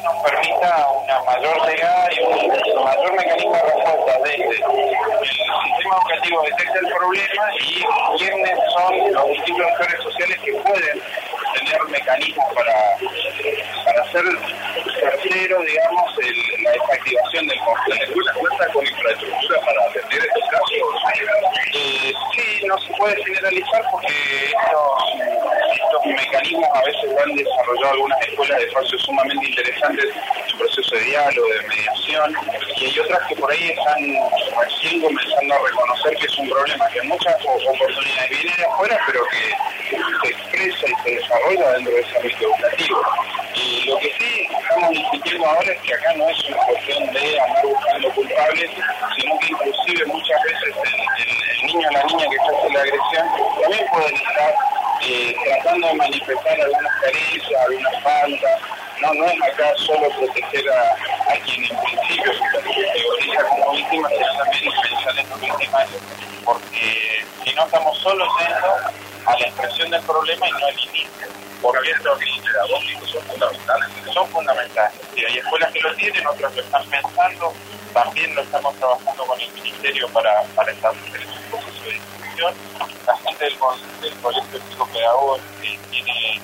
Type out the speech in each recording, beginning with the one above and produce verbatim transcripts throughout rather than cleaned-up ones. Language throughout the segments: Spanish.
vez nos permita una mayor llegada y un mayor mecanismo de respuesta desde el sistema educativo detecta el problema y quiénes son los distintos actores sociales que pueden tener mecanismos para, para ser tercero, digamos, el, la desactivación del conflicto. ¿La escuela cuenta con infraestructura para atender estos casos? Eh, sí, no se puede generalizar porque estos, estos mecanismos a veces lo han desarrollado algunas escuelas de espacios sumamente interesantes en proceso de diálogo, de mediación, y hay otras que por ahí están recién comenzando a reconocer que es un problema que en muchas oportunidades viene de afuera, pero que se expresa y se desarrolla dentro de ese ámbito educativo. Y lo que sí estamos insistiendo ahora es que acá no es una cuestión de andar buscando culpables, sino que inclusive muchas veces el, el, el niño o la niña que hace la agresión también pueden estar eh, tratando de manifestar algunas carencias, algunas faltas. No, no es acá solo proteger a, a quien en principio se categoriza como víctima, sino también pensar en los víctimas, porque si no estamos solo yendo a la expresión del problema y no al inicio. Porque estos pedagógicos son fundamentales. Son fundamentales. Y hay escuelas que lo tienen, otras lo están pensando. También lo estamos trabajando con el Ministerio para, para establecer un proceso de discusión. La gente del, del Colegio Psicopedagógico tiene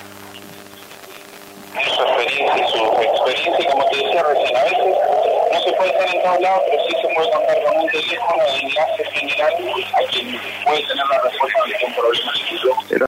su experiencia y su experiencia, y como te decía recién, a veces no se puede estar en todos lados, pero sí se puede contar con un teléfono de enlace general a quien puede tener la respuesta ante un problema.